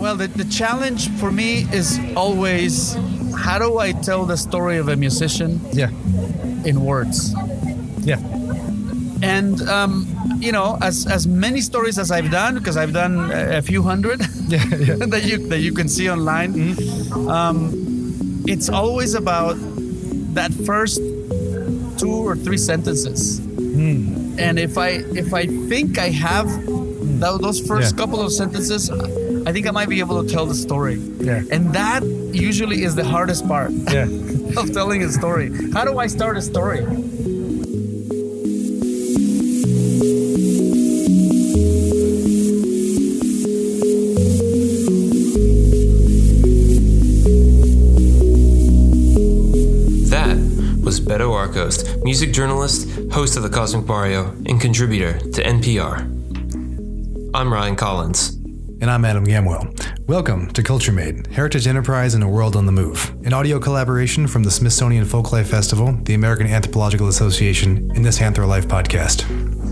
Well, the challenge for me is always, how do I tell the story of a musician in words? Yeah. And, as many stories as I've done, because I've done a few hundred that you can see online, it's always about that first 2 or 3 sentences. And if I think I have those first couple of sentences, I think I might be able to tell the story. Yeah. And that usually is the hardest part of telling a story. How do I start a story? Beto Arcos, music journalist, host of the Cosmic Barrio, and contributor to NPR. I'm Ryan Collins. And I'm Adam Gamwell. Welcome to Culture Made, Heritage Enterprise in a World on the Move, an audio collaboration from the Smithsonian Folklife Festival, the American Anthropological Association, and this Anthro Life podcast.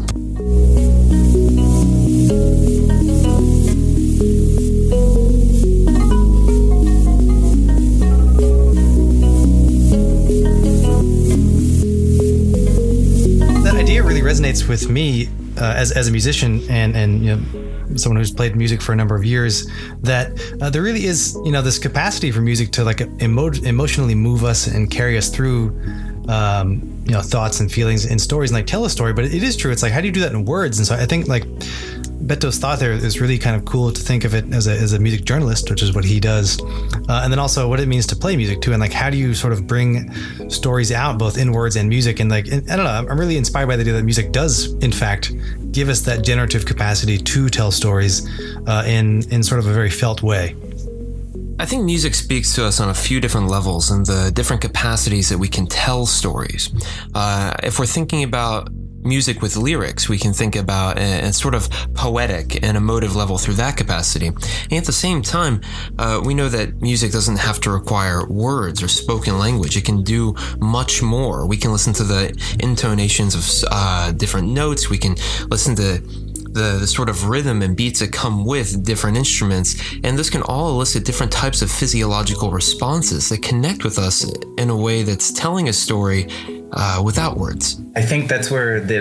Resonates with me as a musician and someone who's played music for a number of years, that there really is this capacity for music to emotionally move us and carry us through thoughts and feelings and stories and tell a story. But it is true, it's how do you do that in words? And so I think Beto's thought there is really kind of cool to think of it as a music journalist, which is what he does, and then also what it means to play music too, and how do you sort of bring stories out both in words and music, and I don't know, I'm really inspired by the idea that music does in fact give us that generative capacity to tell stories in sort of a very felt way. I think music speaks to us on a few different levels and the different capacities that we can tell stories. If we're thinking about music with lyrics, we can think about a sort of poetic and emotive level through that capacity. And at the same time, we know that music doesn't have to require words or spoken language. It can do much more. We can listen to the intonations of different notes. We can listen to the sort of rhythm and beats that come with different instruments, and this can all elicit different types of physiological responses that connect with us in a way that's telling a story without words. I think that's where the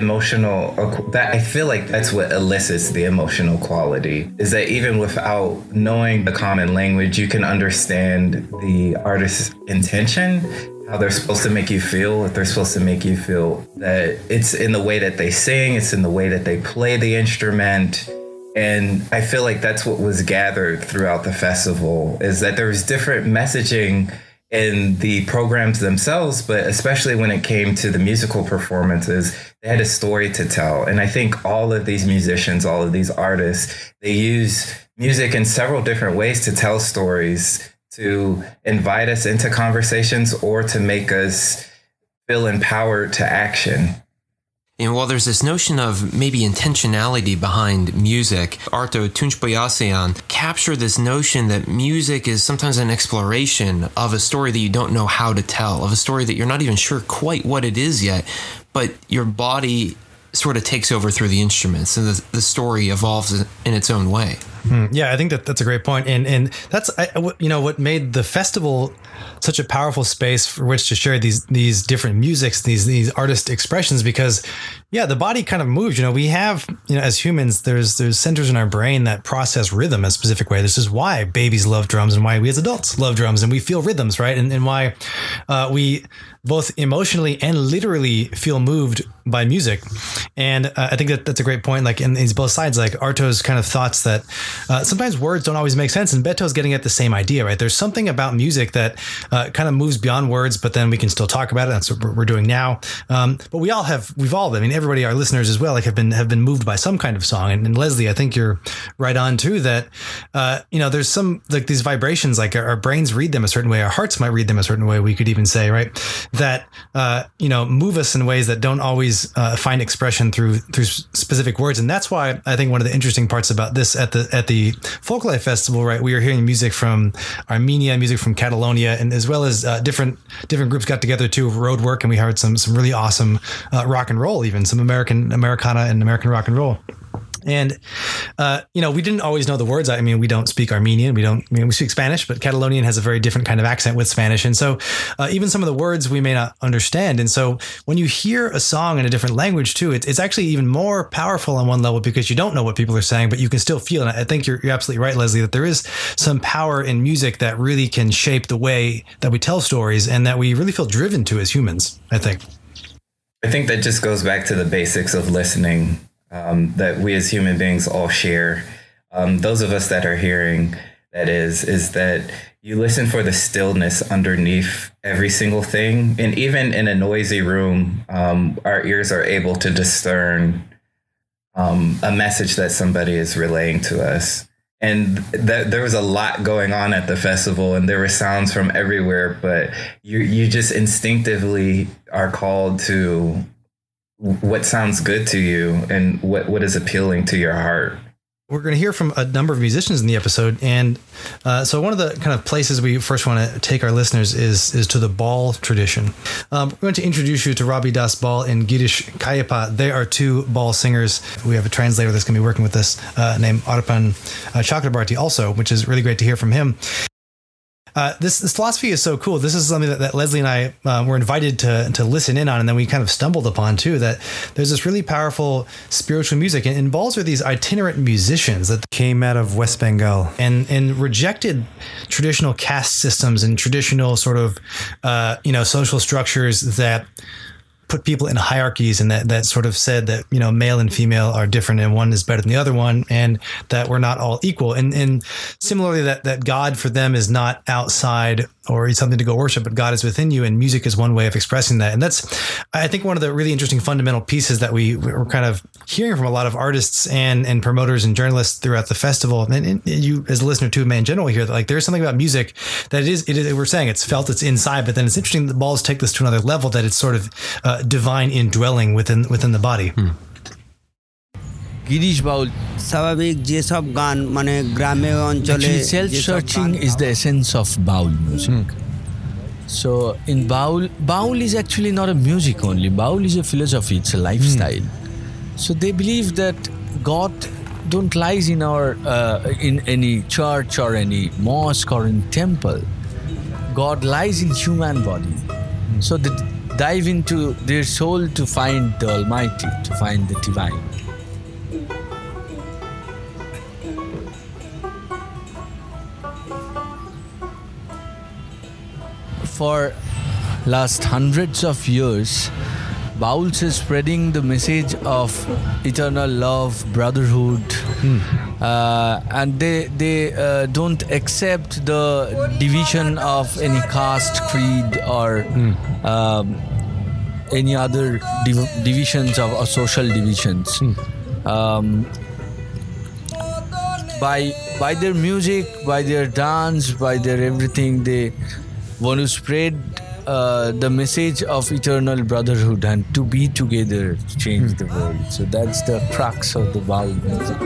I feel like that's what elicits the emotional quality, is that even without knowing the common language, you can understand the artist's intention, how they're supposed to make you feel, if they're supposed to make you feel that it's in the way that they sing, it's in the way that they play the instrument. And I feel like that's what was gathered throughout the festival, is that there was different messaging in the programs themselves, but especially when it came to the musical performances, they had a story to tell. And I think all of these musicians, all of these artists, they use music in several different ways to tell stories, to invite us into conversations, or to make us feel empowered to action. And while there's this notion of maybe intentionality behind music, Arto Tunçbayasıyan captured this notion that music is sometimes an exploration of a story that you don't know how to tell, of a story that you're not even sure quite what it is yet, but your body sort of takes over through the instruments, and the story evolves in its own way. Yeah, I think that's a great point. And that's, what made the festival such a powerful space for which to share these different musics, these artist expressions, because the body kind of moves. We have, as humans, there's centers in our brain that process rhythm a specific way. This is why babies love drums and why we as adults love drums, and we feel rhythms, right? And why we both emotionally and literally feel moved by music. And I think that's a great point. In these both sides, Arto's kind of thoughts that sometimes words don't always make sense, and Beto's getting at the same idea, right? There's something about music that kind of moves beyond words, but then we can still talk about it. That's what we're doing now. But we've all, everybody, our listeners as well, have been moved by some kind of song. And Leslie, I think you're right on too, that, there's some, these vibrations, our brains read them a certain way, our hearts might read them a certain way, we could even say, right? That, move us in ways that don't always find expression through specific words. And that's why I think one of the interesting parts about this at the Folklife Festival, right? We are hearing music from Armenia, music from Catalonia, and as well as different groups got together too, Roadwork, and we heard some really awesome rock and roll, even some Americana and American rock and roll. And, we didn't always know the words. I mean, we don't speak Armenian. We speak Spanish, but Catalonian has a very different kind of accent with Spanish. And so even some of the words we may not understand. And so when you hear a song in a different language too, it's actually even more powerful on one level because you don't know what people are saying, but you can still feel. And I think you're absolutely right, Leslie, that there is some power in music that really can shape the way that we tell stories and that we really feel driven to as humans, I think. I think that just goes back to the basics of listening. That we as human beings all share. Those of us that are hearing, that is that you listen for the stillness underneath every single thing. And even in a noisy room, our ears are able to discern a message that somebody is relaying to us. And there was a lot going on at the festival and there were sounds from everywhere, but you just instinctively are called to what sounds good to you and what is appealing to your heart. We're going to hear from a number of musicians in the episode. And so one of the kind of places we first want to take our listeners is to the Baul tradition. We're going to introduce you to Ravi Das Baul and Girish Kayappa. They are two Baul singers. We have a translator that's going to be working with us named Arpan Chakrabarti also, which is really great to hear from him. This philosophy is so cool. This is something that Leslie and I were invited to listen in on, and then we kind of stumbled upon too, that there's this really powerful spiritual music. And Bauls are these itinerant musicians that came out of West Bengal and rejected traditional caste systems and traditional sort of, social structures that put people in hierarchies and that sort of said that, male and female are different and one is better than the other one and that we're not all equal. And similarly, that God for them is not outside or something to go worship, but God is within you. And music is one way of expressing that. And that's, I think, one of the really interesting fundamental pieces that we're kind of hearing from a lot of artists and promoters and journalists throughout the festival. And you as a listener too, in general here, that like there's something about music that it is, we're saying it's felt, it's inside, but then it's interesting that the Bauls take this to another level, that it's sort of divine indwelling within the body. Girish Baul স্বাভাবিক যে সব গান মানে গ্রামে অঞ্চলে self-searching is the essence of Baul music. So in Baul is actually not a music only. Baul is a philosophy, it's a lifestyle. So they believe that God don't lies in our in any church or any mosque or in temple. God lies in human body. So they dive into their soul to find the Almighty, to find the divine. For last hundreds of years, Bauls is spreading the message of eternal love, brotherhood, and they don't accept the division of any caste, creed, or any other divisions of social divisions. By their music, by their dance, by their everything, they want to spread the message of eternal brotherhood and to be together to change the world. So that's the crux of the Baul music.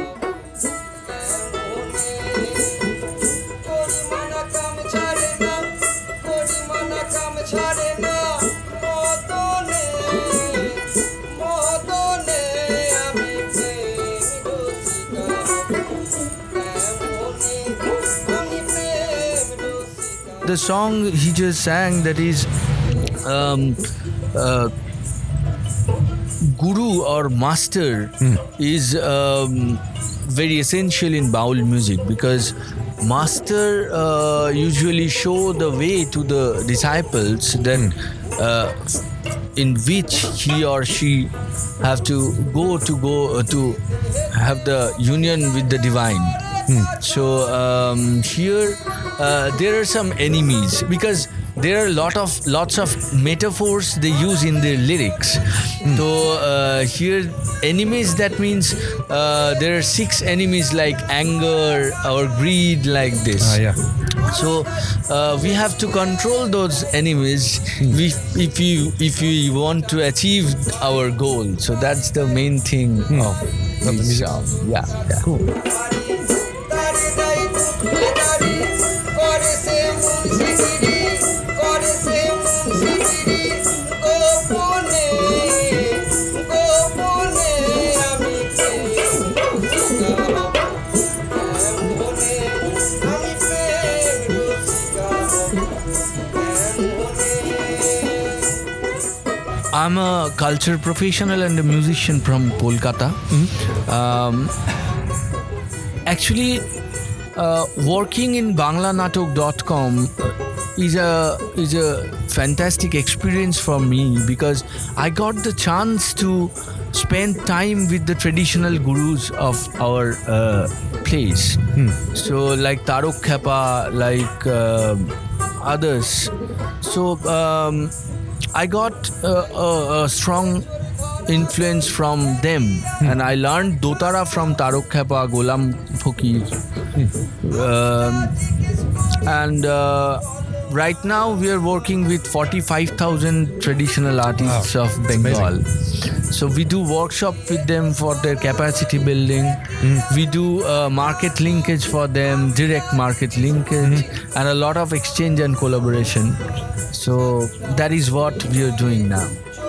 The song he just sang, that is Guru or Master is very essential in Baul music, because Master usually show the way to the disciples that in which he or she have to go to have the union with the divine. So here there are some enemies, because there are lots of metaphors they use in their lyrics. So here enemies, that means there are 6 enemies like anger or greed, like this. So we have to control those enemies if we want to achieve our goal. So that's the main thing of the music. Yeah, cool. I'm a culture professional and a musician from Kolkata. Actually, working in banglanatok.com is a fantastic experience for me because I got the chance to spend time with the traditional gurus of our place. So like Tarok Khapa, like others. So I got a strong influence from them, and I learned Dotara from Tarok Khapa, Golam Fakir, and right now we are working with 45,000 traditional artists of Bengal. So we do workshop with them for their capacity building. We do market linkage for them, direct market linkage, and a lot of exchange and collaboration. So that is what we are doing now.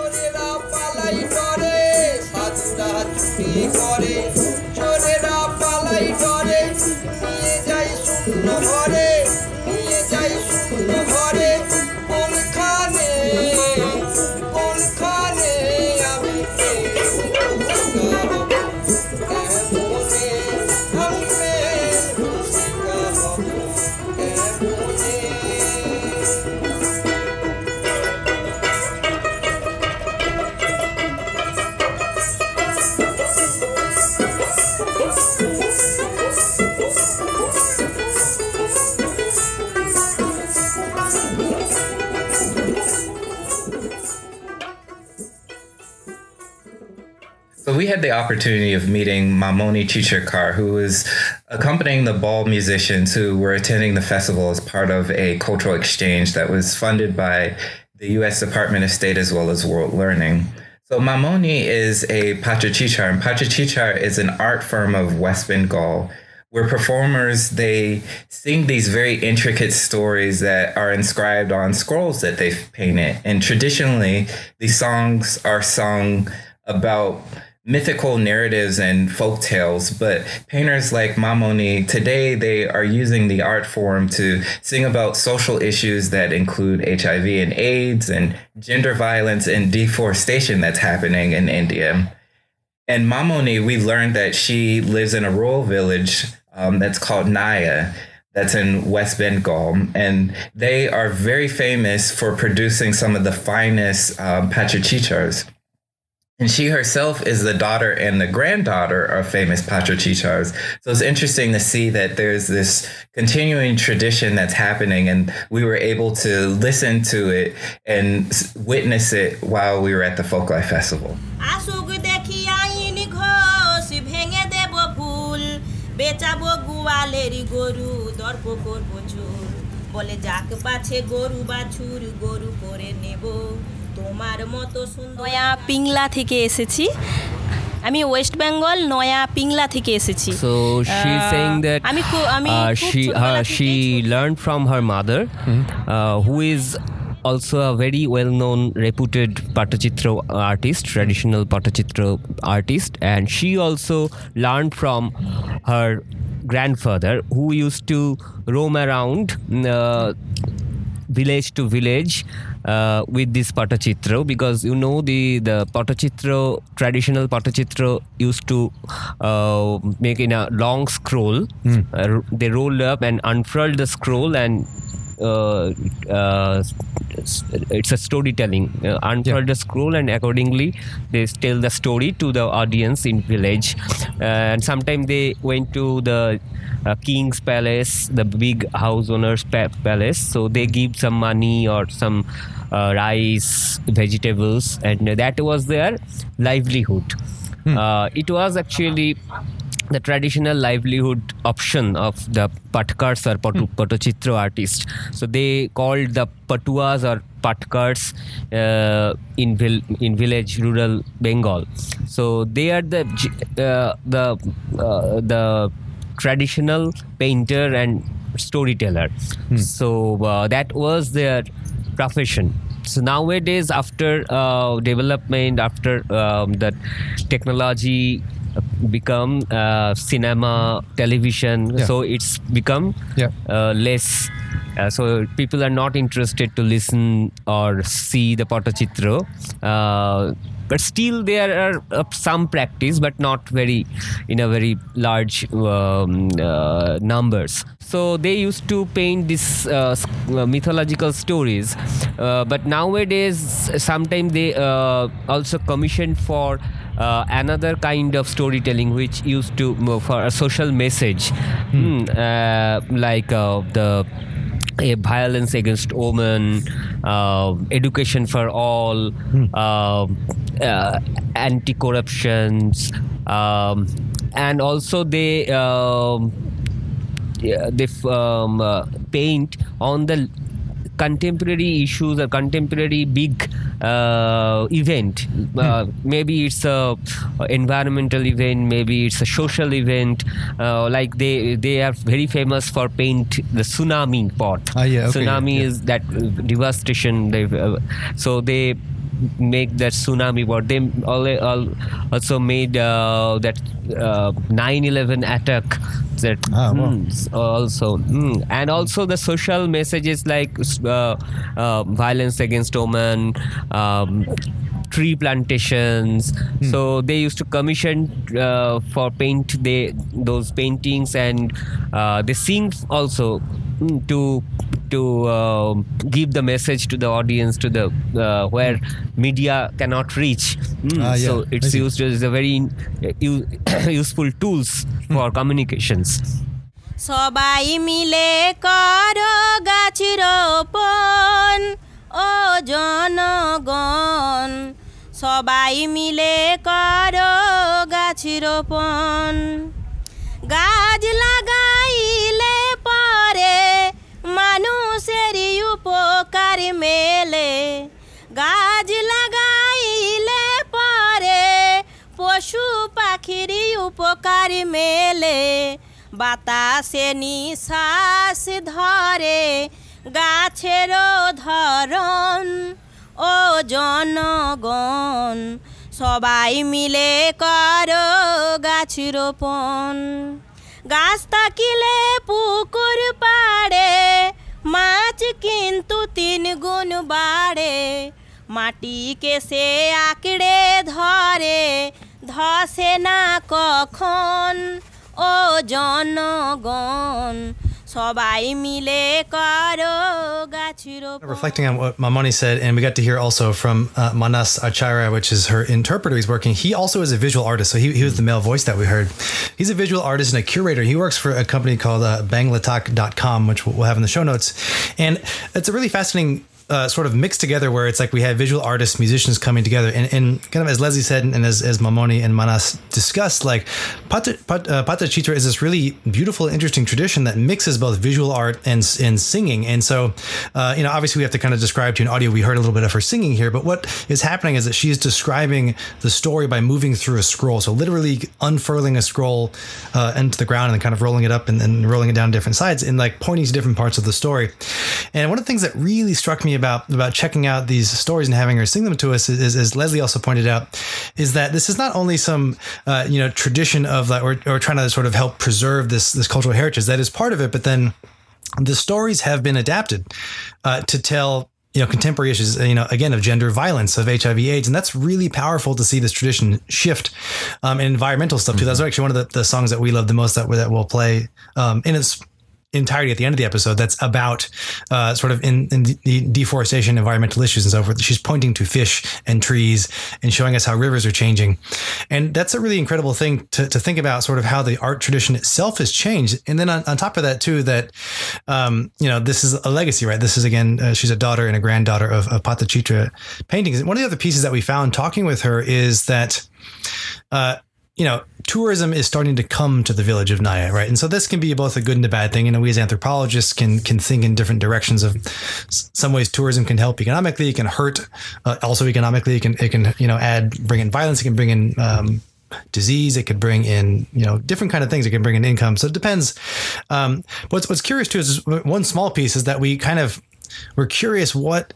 So we had the opportunity of meeting Mamoni Chichirkar, who was accompanying the ball musicians who were attending the festival as part of a cultural exchange that was funded by the U.S. Department of State as well as World Learning. So Mamoni is a Pachachichar, and Pachachichar is an art form of West Bengal where performers, they sing these very intricate stories that are inscribed on scrolls that they've painted. And traditionally, these songs are sung about mythical narratives and folk tales, but painters like Mamoni today, they are using the art form to sing about social issues that include HIV and AIDS and gender violence and deforestation that's happening in India. And Mamoni, we learned that she lives in a rural village that's called Naya, that's in West Bengal, and they are very famous for producing some of the finest Pachachichars. And she herself is the daughter and the granddaughter of famous Pachachichars. So it's interesting to see that there's this continuing tradition that's happening, and we were able to listen to it and witness it while we were at the Folklife Festival. নয়া পিংলা থেকে এসেছি আমি West Bengal নয়া পিংলা থেকে এসেছি So she's saying that she learned from her mother who is also a very well-known reputed Patachitra artist, traditional Patachitra artist, and she also learned from her grandfather who used to roam around village to village with this Patachitra, because you know the Patachitra, traditional Patachitra used to make in a long scroll. They rolled up and unfurled the scroll, and it's a storytelling. Unfurl the scroll, and accordingly they tell the story to the audience in village. And sometimes they went to the king's palace, the big house owner's palace, so they give some money or some rice, vegetables, and that was their livelihood. It was actually the traditional livelihood option of the Patkars or Patachitra artists. So they called the Patuas or Patkars in village rural Bengal. So they are the traditional painter and storyteller. So that was their profession. So nowadays, after development, after the technology become cinema, television. Yeah. So it's become less. So people are not interested to listen or see the Patachitra. But still there are some practice, but not very in a very large numbers. So they used to paint these mythological stories, but nowadays sometimes they also commission for another kind of storytelling, which used to for a social message, like the violence against women, education for all, anti-corruptions, and also they paint on the contemporary issues or contemporary big event. Maybe it's a environmental event, maybe it's a social event. Like they are very famous for paint the tsunami part. Tsunami is that devastation. So they make that tsunami part. They also made that 9/11 attack. That also and also the social messages like violence against women, tree plantations. So they used to commission for paint those paintings, and they sing also to give the message to the audience, to the where media cannot reach. So it's used as a very useful tools for communications. সবাই মিলে করো গাছ রোপণ ও জনগণ, সবাই মিলে করো গাছ রোপণ। গাছ লাগাইলে পরে মানুষেরই উপকার মেলে, গাছ লাগাইলে পরে পশু পাখিরই উপকার মেলে। বাতাসে নিঃশ্বাস ধরে গাছেরও ধরন ও জনগণ, সবাই মিলে করো গাছ রোপণ। গাছ থাকিলে পুকুর পাড়ে মাছ কিন্তু 3 গুণ বাড়ে, মাটিকে সে আঁকড়ে ধরে ধসে না কখন ও জনগণ, সবাই মিলে করো গাছ রোপণ। Reflecting on what Mamoni said, and we got to hear also from Manas Acharya, which is her interpreter who's working. He also is a visual artist, so he was the male voice that we heard. He's a visual artist and a curator. He works for a company called banglatalk.com, which we'll have in the show notes. And it's a really fascinating sort of mixed together, where it's like we have visual artists, musicians coming together, and kind of as Leslie said, and as Mamoni and Manas discussed, like Patachitra is this really beautiful, interesting tradition that mixes both visual art and singing. And so, obviously we have to kind of describe to you in audio. We heard a little bit of her singing here, but what is happening is that she is describing the story by moving through a scroll. So literally unfurling a scroll into the ground and then kind of rolling it up and then rolling it down different sides and like pointing to different parts of the story. And one of the things that really struck me about checking out these stories and having her sing them to us is, as Leslie also pointed out, is that this is not only some tradition of like or trying to sort of help preserve this cultural heritage that is part of it, but then the stories have been adapted to tell contemporary issues, again, of gender violence, of HIV/AIDS, and that's really powerful to see this tradition shift. And environmental stuff too. That's actually one of the songs that we love the most that we'll play in its entirety at the end of the episode. That's about sort of in the deforestation, environmental issues and so forth. She's pointing to fish and trees and showing us how rivers are changing. And that's a really incredible thing to think about, sort of how the art tradition itself has changed. And then on top of that too, that, this is a legacy, right? This is again, she's a daughter and a granddaughter of Patachitra paintings. And one of the other pieces that we found talking with her is that, tourism is starting to come to the village of Naya, right? And so this can be both a good and a bad thing. We as anthropologists can think in different directions of some ways tourism can help economically, it can hurt also economically, it can bring in violence, it can bring in disease, it could bring in different kind of things, it can bring in income. So it depends. What's curious too is one small piece is that we're curious what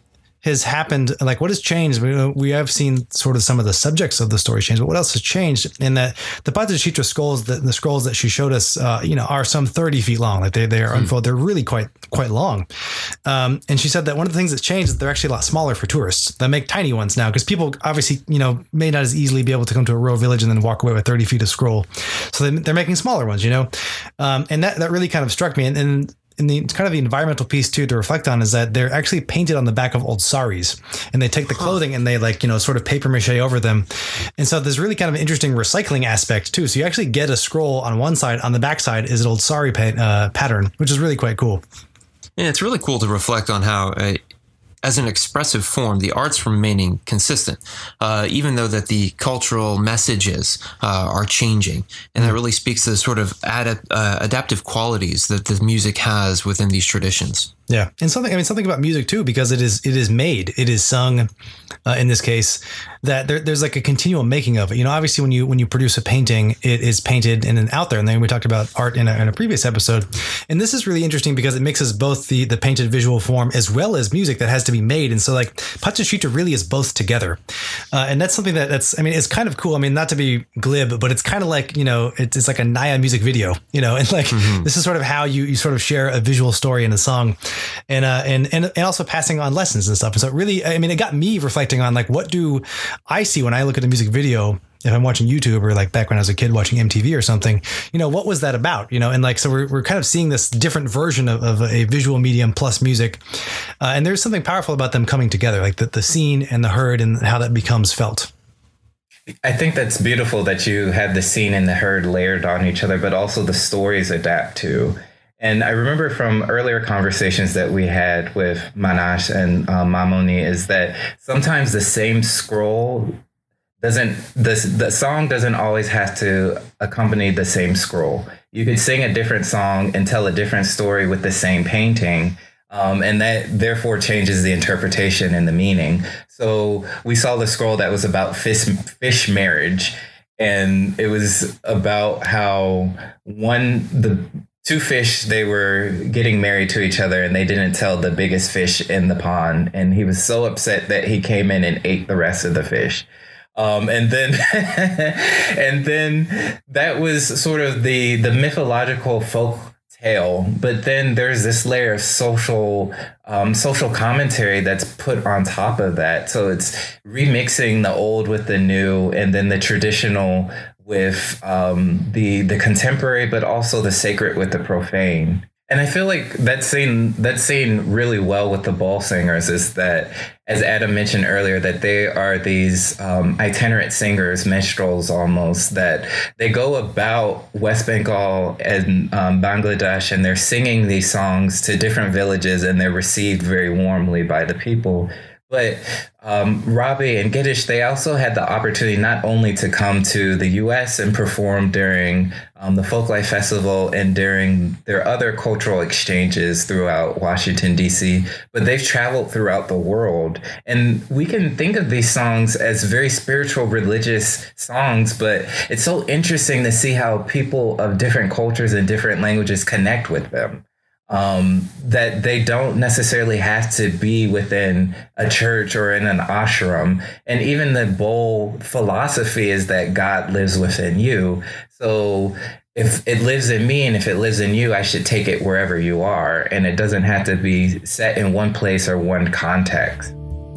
has happened? Like, what has changed? We have seen sort of some of the subjects of the story change, but what else has changed? In that the Patachitra scrolls, the scrolls that she showed us, are some 30 feet long. Like they are unfolded. They're really quite long. And she said that one of the things that's changed is they're actually a lot smaller for tourists. They make tiny ones now because people obviously, may not as easily be able to come to a rural village and then walk away with 30 feet of scroll. So they're making smaller ones, and that really kind of struck me. And in the kind of the environmental piece too to reflect on is that they're actually painted on the back of old saris, and they take the clothing and they sort of paper mache over them. And so there's really kind of an interesting recycling aspect too. So you actually get a scroll on one side, on the back side is an old sari pattern, which is really quite cool. Yeah, it's really cool to reflect on how as an expressive form, the art's remaining consistent, even though that the cultural messages are changing. And that really speaks to the sort of adaptive qualities that the music has within these traditions. Yeah. And something about music too, because it is sung in this case, that there's like a continual making of it. Obviously when you produce a painting, it is painted and then out there. And then we talked about art in a previous episode. And this is really interesting because it mixes both the painted visual form as well as music that has to be made. And so like Patachitra really is both together. And that's something it's kind of cool. Not to be glib, but it's kind of like, it's like a Naya music video, and like, this is sort of how you sort of share a visual story in a song. And also passing on lessons and stuff. And so it really, it got me reflecting on like, what do I see when I look at a music video? If I'm watching YouTube or like back when I was a kid watching MTV or something, what was that about? And like, so we're kind of seeing this different version of a visual medium plus music. And there's something powerful about them coming together, like the seen and the heard and how that becomes felt. I think that's beautiful that you have the seen and the heard layered on each other, but also the stories adapt too. And I remember from earlier conversations that we had with Manash and Mamoni is that sometimes the same scroll the song doesn't always have to accompany the same scroll. You could sing a different song and tell a different story with the same painting. And that therefore changes the interpretation and the meaning. So we saw the scroll that was about fish marriage. And it was about how the two fish, they were getting married to each other and they didn't tell the biggest fish in the pond. And he was so upset that he came in and ate the rest of the fish. And then that was sort of the mythological folk tale. But then there's this layer of social commentary that's put on top of that. So it's remixing the old with the new, and then the traditional with the contemporary, but also the sacred with the profane. And I feel like that's seen really well with the Baul singers is that, as Adam mentioned earlier, that they are these itinerant singers, minstrels almost, that they go about West Bengal and Bangladesh, and they're singing these songs to different villages, and they're received very warmly by the people. But Rabi and Giddish, they also had the opportunity not only to come to the U.S. and perform during the Folklife Festival and during their other cultural exchanges throughout Washington, D.C., but they've traveled throughout the world. And we can think of these songs as very spiritual, religious songs, but it's so interesting to see how people of different cultures and different languages connect with them. That they don't necessarily have to be within a church or in an ashram. And even the Baul philosophy is that God lives within you. So if it lives in me and if it lives in you, I should take it wherever you are. And it doesn't have to be set in one place or one context.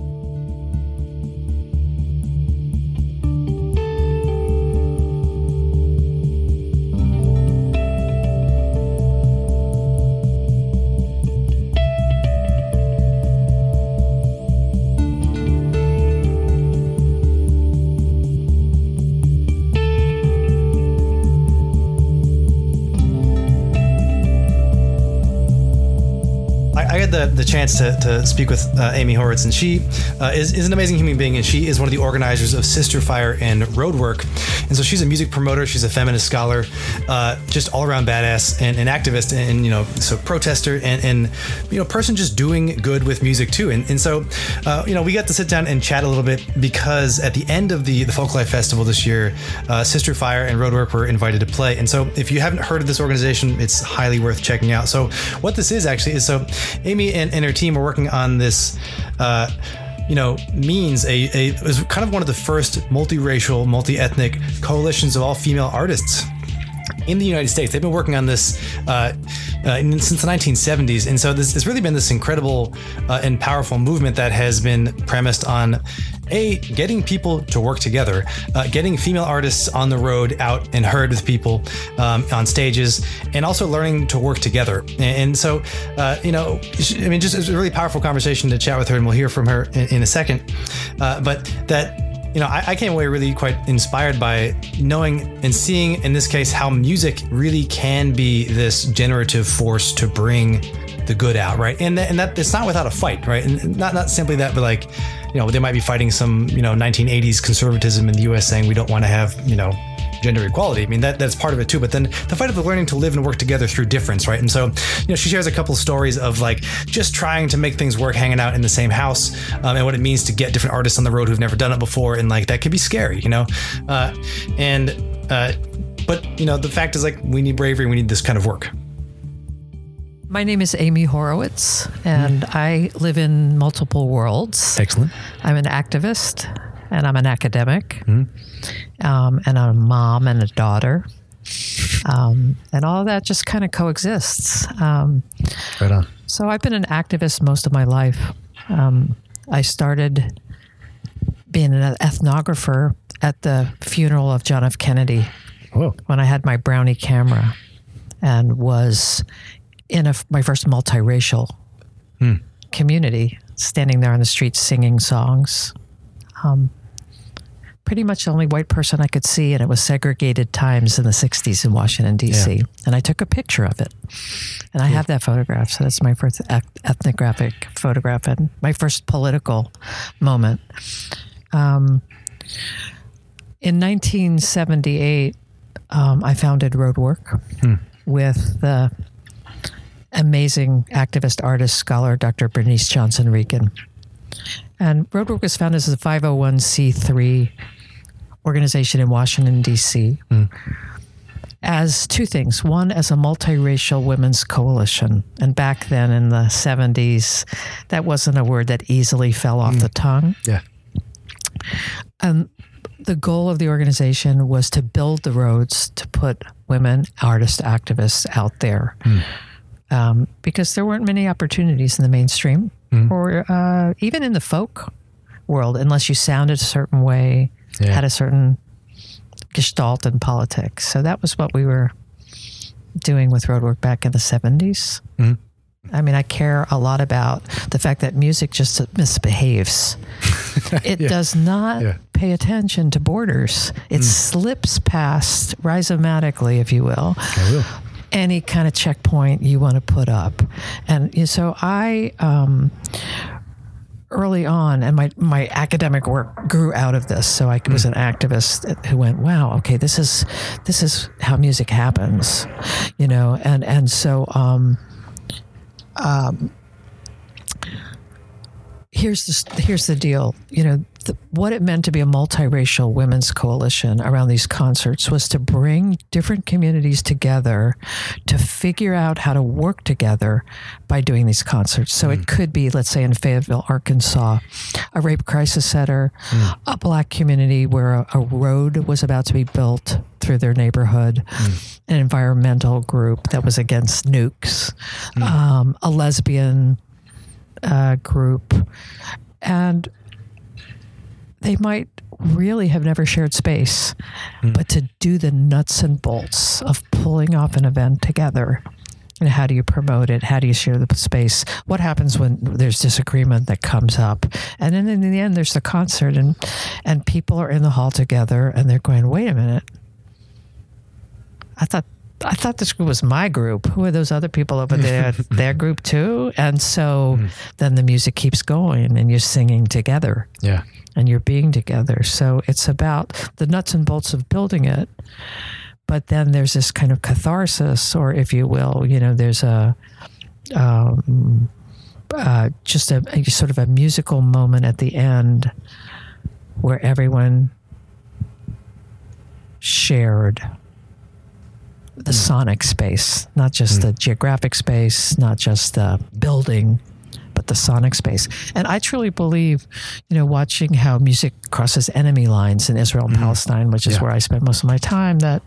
The chance to speak with Amy Horowitz, and she is an amazing human being, and she is one of the organizers of Sister Fire and Roadwork. And so she's a music promoter, she's a feminist scholar, just all around badass and an activist, and so protester and person just doing good with music too. And so we got to sit down and chat a little bit because at the end of the Folklife Festival this year, Sister Fire and Roadwork were invited to play. And so if you haven't heard of this organization, it's highly worth checking out. So what this is actually is, so Amy Amy and her team were working on this, means it was kind of one of the first multiracial, multi-ethnic coalitions of all female artists in the United States. They've been working on this since the 1970s. And so this has really been this incredible and powerful movement that has been premised on getting people to work together, getting female artists on the road out and heard with people on stages, and also learning to work together. And so, just it's a really powerful conversation to chat with her, and we'll hear from her in a second. But that, I came away really quite inspired by knowing and seeing, in this case, how music really can be this generative force to bring the good out, right? And that it's not without a fight, right? And not simply that, but like, they might be fighting some, 1980s conservatism in the U.S. saying we don't want to have, gender equality. I mean, that's part of it too. But then the fight of the learning to live and work together through difference, right? And so, she shares a couple of stories of like just trying to make things work, hanging out in the same house, and what it means to get different artists on the road who've never done it before, and like that could be scary, But the fact is, like, we need bravery. We need this kind of work. My name is Amy Horowitz, and I live in multiple worlds. Excellent. I'm an activist, and I'm an academic, and I'm a mom and a daughter, and all of that just kind of coexists. Right on. So I've been an activist most of my life. I started being an ethnographer at the funeral of John F. Kennedy. Whoa. When I had my Brownie camera and was in my first multiracial community, standing there on the street singing songs. Pretty much the only white person I could see, and it was segregated times in the 60s in Washington, D.C. Yeah. And I took a picture of it. And I have that photograph, so that's my first ethnographic photograph and my first political moment. In 1978, I founded Roadwork with the amazing activist, artist, scholar, Dr. Bernice Johnson Regan. And Roadwork was founded as a 501c3 organization in Washington, D.C. As two things. One, as a multiracial women's coalition. And back then in the 70s, that wasn't a word that easily fell off the tongue. Yeah. The goal of the organization was to build the roads to put women, artists, activists out there. Because there weren't many opportunities in the mainstream or even in the folk world, unless you sounded a certain way, had a certain gestalt in politics. So that was what we were doing with Roadwork back in the 70s. I mean, I care a lot about the fact that music just misbehaves. It does not pay attention to borders. It slips past rhizomatically, if you will. I will. Any kind of checkpoint you want to put up. And so I, early on, and my academic work grew out of this. So I was an activist who went, wow, okay, this is how music happens, and so, here's the deal, what it meant to be a multiracial women's coalition around these concerts was to bring different communities together to figure out how to work together by doing these concerts. So it could be, let's say in Fayetteville, Arkansas, a rape crisis center, a Black community where a road was about to be built through their neighborhood, an environmental group that was against nukes, a lesbian group, and they might really have never shared space, but to do the nuts and bolts of pulling off an event together. And how do you promote it? How do you share the space? What happens when there's disagreement that comes up? And then in the end, there's the concert, and people are in the hall together, and they're going, wait a minute. I thought this group was my group. Who are those other people over there? Their group too? And so then the music keeps going, and you're singing together. Yeah. And you're being together. So it's about the nuts and bolts of building it. But then there's this kind of catharsis, or if you will, there's just a sort of a musical moment at the end where everyone shared the sonic space, not just the geographic space, not just the building, the sonic space. And I truly believe, watching how music crosses enemy lines in Israel and Palestine, which is where I spend most of my time, that,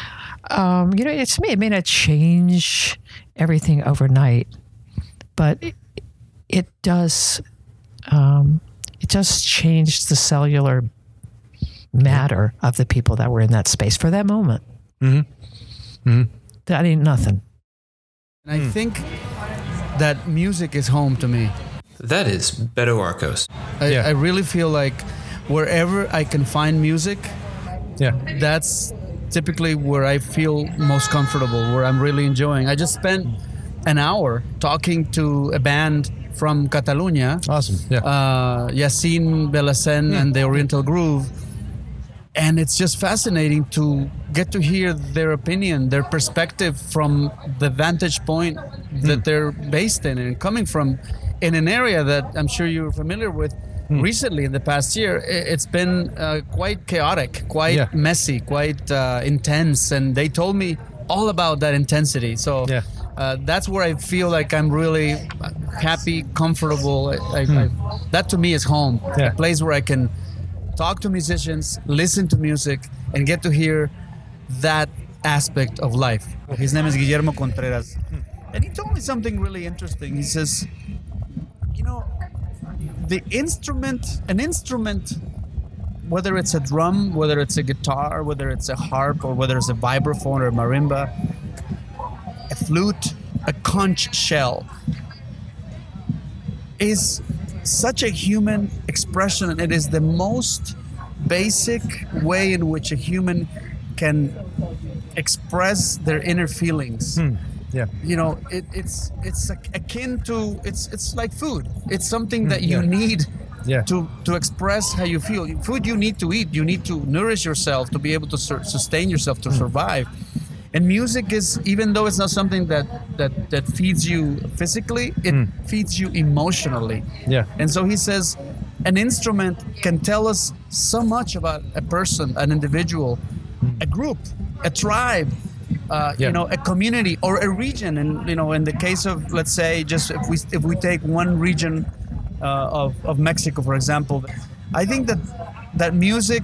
it may not change everything overnight, but it does change the cellular matter of the people that were in that space for that moment. That ain't nothing. And I think that music is home to me. That is Beto Arcos. I really feel like wherever I can find music, that's typically where I feel most comfortable, where I'm really enjoying. I just spent an hour talking to a band from Catalonia. Awesome. Yeah. Yassine Belhacen and the Oriental Groove. And it's just fascinating to get to hear their opinion, their perspective from the vantage point that they're based in and coming from in an area that I'm sure you're familiar with. Recently, in the past year, it's been quite chaotic, quite messy, quite intense. And they told me all about that intensity. So that's where I feel like I'm really happy, comfortable. That to me is home, a place where I can talk to musicians, listen to music, and get to hear that aspect of life. His name is Guillermo Contreras. And he told me something really interesting. He says, an instrument, whether it's a drum, whether it's a guitar, whether it's a harp, or whether it's a vibraphone or a marimba, a flute, a conch shell, is such a human expression, and it is the most basic way in which a human can express their inner feelings. It's akin to it's like food. It's something that you need to express how you feel. Food you need to eat. You need to nourish yourself to be able to sustain yourself, to survive. And music is, even though it's not something that feeds you physically, it feeds you emotionally. And so he says, an instrument can tell us so much about a person, an individual, a group, a tribe, a community, or a region. And in the case of, let's say, just if we take one region of Mexico, for example, I think that music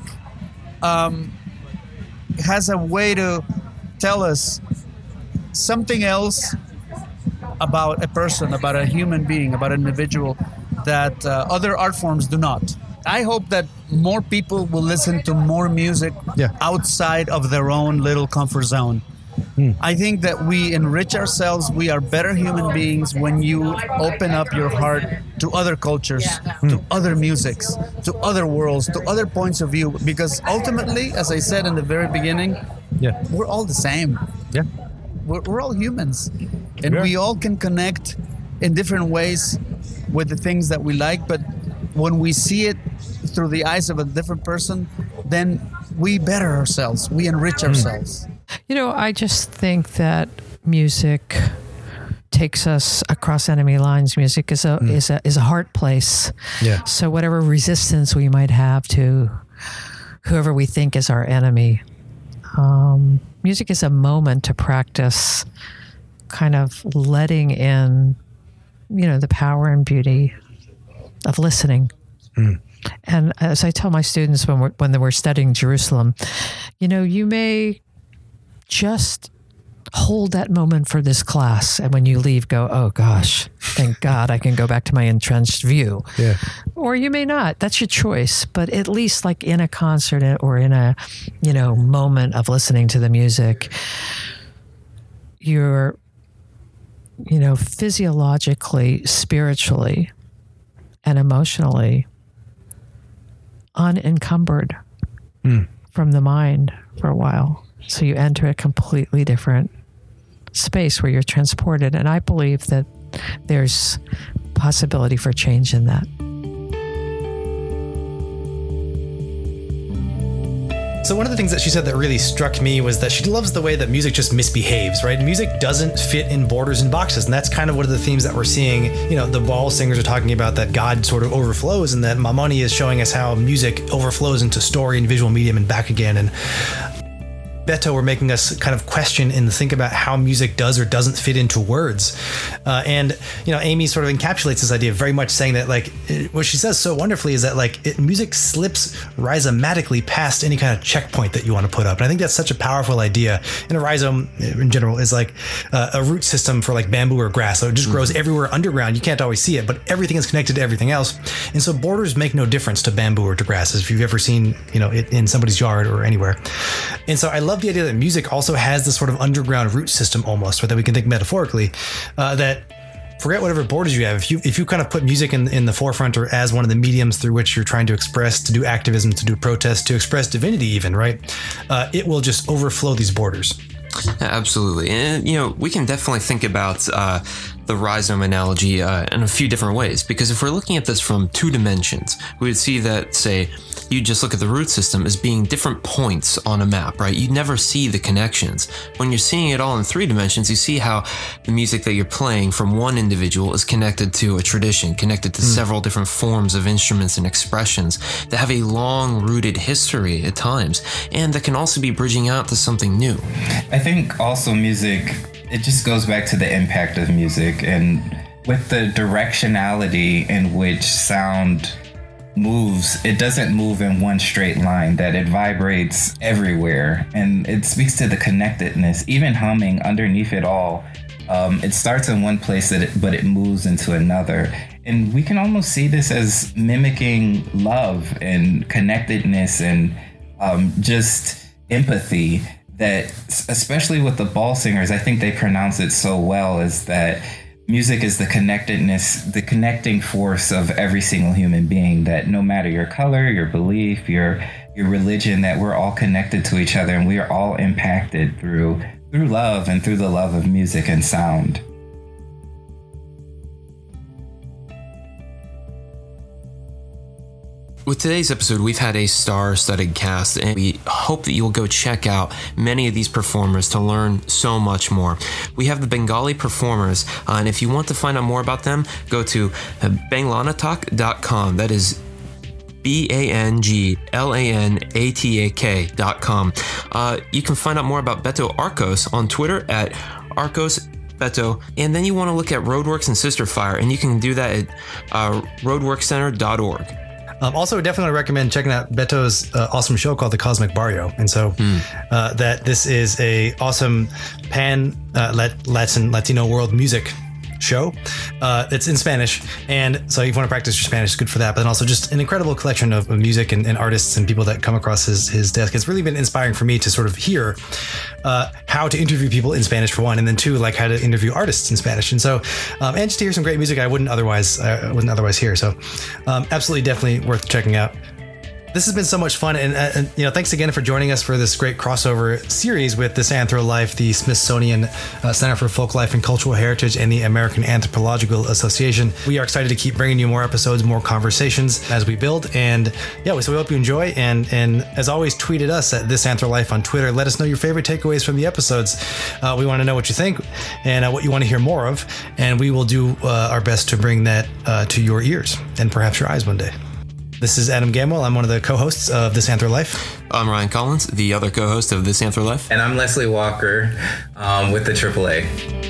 has a way to tell us something else about a person, about a human being, about an individual that other art forms do not. I hope that more people will listen to more music outside of their own little comfort zone. I think that we enrich ourselves. We are better human beings when you open up your heart to other cultures, to other musics, to other worlds, to other points of view. Because ultimately, as I said in the very beginning, we're all the same. We're all humans. And we all can connect in different ways with the things that we like. But when we see it through the eyes of a different person, then we better ourselves. We enrich ourselves. I just think that music takes us across enemy lines. Music is a heart place. So whatever resistance we might have to whoever we think is our enemy, music is a moment to practice kind of letting in, the power and beauty of listening. And as I tell my students when we're studying Jerusalem, you may just hold that moment for this class, and when you leave, go, oh gosh, thank God I can go back to my entrenched view. Or you may not. That's your choice. But at least, like in a concert or in a moment of listening to the music, you're physiologically, spiritually, and emotionally unencumbered from the mind for a while. So you enter a completely different space where you're transported. And I believe that there's possibility for change in that. So one of the things that she said that really struck me was that she loves the way that music just misbehaves, right? Music doesn't fit in borders and boxes. And that's kind of one of the themes that we're seeing. The Baal singers are talking about that God sort of overflows, and that Maimoni is showing us how music overflows into story and visual medium and back again. And Beto were making us kind of question and think about how music does or doesn't fit into words. And, you know, Amy sort of encapsulates this idea, very much saying that, like, what she says so wonderfully is that, like, music slips rhizomatically past any kind of checkpoint that you want to put up. And I think that's such a powerful idea. And a rhizome in general is like a root system for like bamboo or grass. So it just grows everywhere underground. You can't always see it, but everything is connected to everything else. And so borders make no difference to bamboo or to grass, if you've ever seen, you know, it in somebody's yard or anywhere. And so I love the idea that music also has this sort of underground root system almost, or that we can think metaphorically, that forget whatever borders you have. If you kind of put music in the forefront, or as one of the mediums through which you're trying to express, to do activism, to do protest, to express divinity even, right? It will just overflow these borders. Absolutely. And, you know, we can definitely think about the rhizome analogy in a few different ways, because if we're looking at this from two dimensions, we would see that, say, you just look at the root system as being different points on a map, right? You never see the connections. When you're seeing it all in three dimensions, you see how the music that you're playing from one individual is connected to a tradition, connected to several different forms of instruments and expressions that have a long-rooted history at times, and that can also be bridging out to something new. I think also music, it just goes back to the impact of music, and with the directionality in which sound moves, it doesn't move in one straight line, that it vibrates everywhere, and it speaks to the connectedness. Even humming, underneath it all, it starts in one place but it moves into another. And we can almost see this as mimicking love and connectedness and just empathy, that especially with the ball singers, I think they pronounce it so well, is that music is the connectedness, the connecting force of every single human being, that no matter your color, your belief, your religion, that we're all connected to each other, and we are all impacted through love and through the love of music and sound. With today's episode, we've had a star-studded cast, and we hope that you will go check out many of these performers to learn so much more. We have the Bengali performers, and if you want to find out more about them, go to banglanatak.com. That is BANGLANATAK.com. You can find out more about Beto Arcos on Twitter at Arcos Beto, and then you want to look at Roadworks and Sister Fire, and you can do that at roadworkcenter.org. Also, definitely recommend checking out Beto's awesome show called The Cosmic Barrio. And so that this is a awesome Latino world music show. It's in Spanish. And so if you want to practice your Spanish, it's good for that. But then also just an incredible collection of music and artists and people that come across his desk. It's really been inspiring for me to sort of hear how to interview people in Spanish, for one, and then two, like how to interview artists in Spanish. And so, and just to hear some great music I wouldn't otherwise hear. So absolutely, definitely worth checking out. This has been so much fun, and you know, thanks again for joining us for this great crossover series with This Anthro Life, the Smithsonian Center for Folk Life and Cultural Heritage, and the American Anthropological Association. We are excited to keep bringing you more episodes, more conversations as we build, and yeah, so we hope you enjoy. And as always, tweet at us at This Anthro Life on Twitter. Let us know your favorite takeaways from the episodes. We want to know what you think and what you want to hear more of, and we will do our best to bring that to your ears and perhaps your eyes one day. This is Adam Gamwell. I'm one of the co-hosts of This Anthro Life. I'm Ryan Collins, the other co-host of This Anthro Life. And I'm Leslie Walker with the AAA.